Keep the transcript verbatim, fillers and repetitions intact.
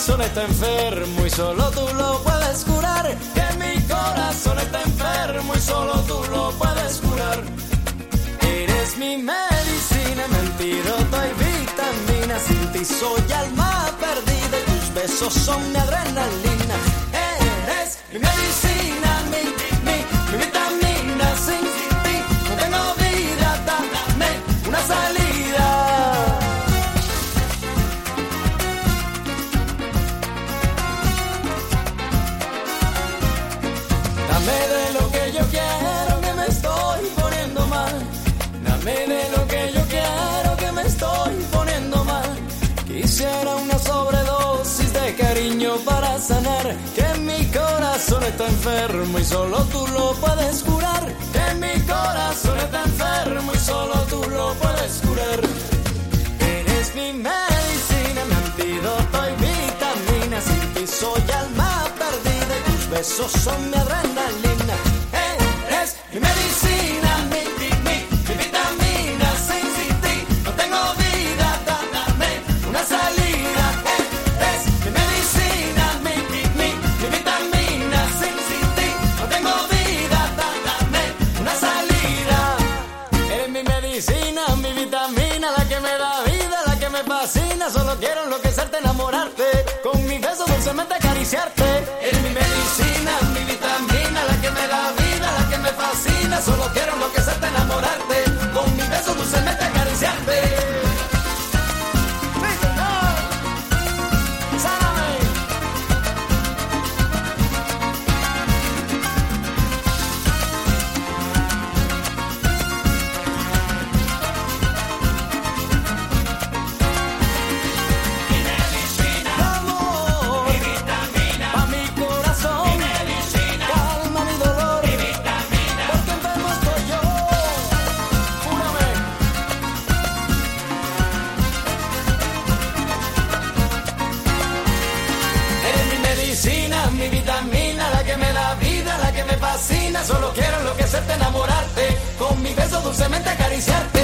corazón está enfermo y solo tú lo puedes curar. Que mi corazón está enfermo y solo tú lo puedes curar. Eres mi medicina, mi antídoto y vitamina. Sin ti soy alma perdida y tus besos son mi adrenalina. Eres mi medicina, mi, mi, mi vitamina. Sin ti no tengo vida, dame una salida. Dame de lo que yo quiero, que me estoy poniendo mal. Dame de lo que yo quiero, que me estoy poniendo mal. Quisiera una sobredosis de cariño para sanar. Que mi corazón está enfermo y solo tú lo puedes curar. Que mi corazón está enfermo y solo tú lo puedes curar. Eres mi medicina, mi antídoto y vitamina. Sin ti soy alma perdida y tus besos son mi adrenalina. Eres mi medicina, mi, mi, mi, mi vitamina. Sin, sin ti no tengo vida, dame una salida. Eres mi medicina, mi, mi, mi, mi vitamina. Sin, sin ti no tengo vida, dame una salida. Eres mi medicina, mi vitamina, la que me da vida, la que me fascina. Solo quiero enloquecerte, enamorarte, con mi beso dulcemente acariciarte. Eres mi medicina, mi vitamina, la que me da vida, la que me fascina. Solo quiero enloquecerte, enamorarte, con mi beso dulcemente acariciarte. ¡Sáname! Amor, pa' mi corazón, calma mi dolor, porque enfermo estoy yo. Júrame. Eres mi medicina, mi vitamina, la que me da vida, la que me fascina. Solo quiero enloquecerte, enamorarte, con mi beso dulcemente acariciarte.